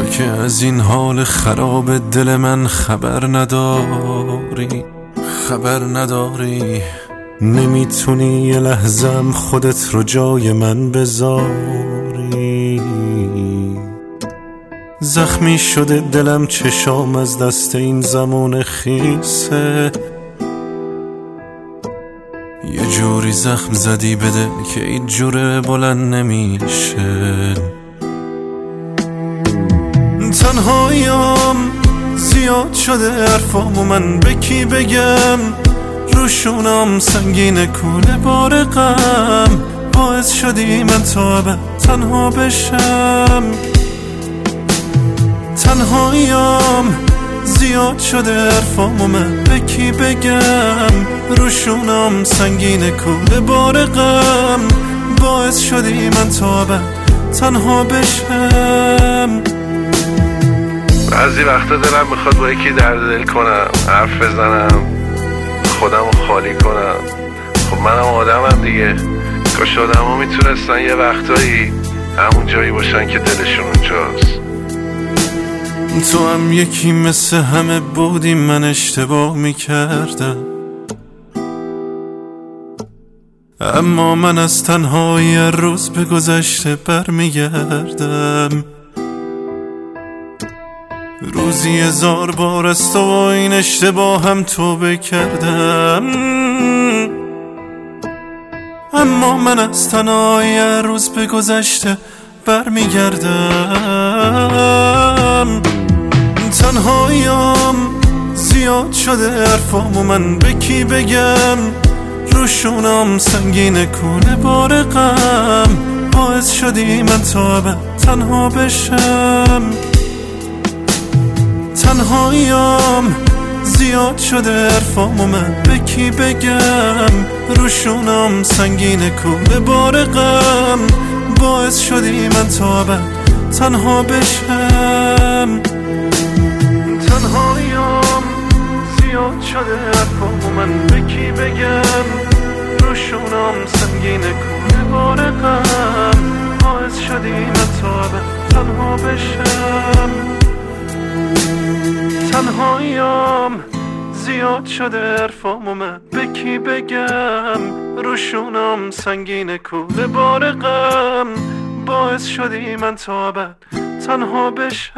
که از این حال خراب دل من خبر نداری نمیتونی یه لحظم خودت رو جای من بذاری. زخمی شده دلم، چشام از دست این زمان خیسه، یه جوری زخم زدی به دل که این جوره بلند نمیشه. تنهاییم زیاد شده حرفام و من به کی بگم، روشونم سنگین کوله بار غم، باعث شدی من تا ابد تنها بشم. تنهاییم زیاد شده حرفام و من به کی بگم، روشونم سنگین کوله بار غم، باعث شدی من تا ابد تنها بشم. بعضی وقتا دلم میخواد با یکی درد دل کنم، حرف بزنم، خودمو خالی کنم. خب منم آدمم دیگه، کاش آدم ها میتونستن یه وقتایی همون جایی باشن که دلشون اونجاست. تو هم یکی مثل همه بودی، من اشتباه میکردم، اما من از تنهایی روز به گذشته برمیگردم. روزی 1000 بار از تو با این اشتباه هم توبه کردم، اما من از تنهایی روز به گذشته برمیگردم. تنهاییم زیاد شده حرفام و من به کی بگم، روشونم سنگین کوله بار غم، باعث شدی من تا ابد تنها بشم. تنهاییم زیاد شده حرفام و من به کی بگم، روشونم سنگین کوله بار غم، باعث شدی من تا ابد تنها بشم. تنهاییم زیاد شده حرفام و من به کی بگم، روشونم سنگین کوله بار غم، باعث شدی من تا ابد تنها بشم. تنهاییم زیاد شده حرفام و من به کی بگم، روشونم سنگین کوله بار غم، باعث شدی من تا ابد تنها بشم.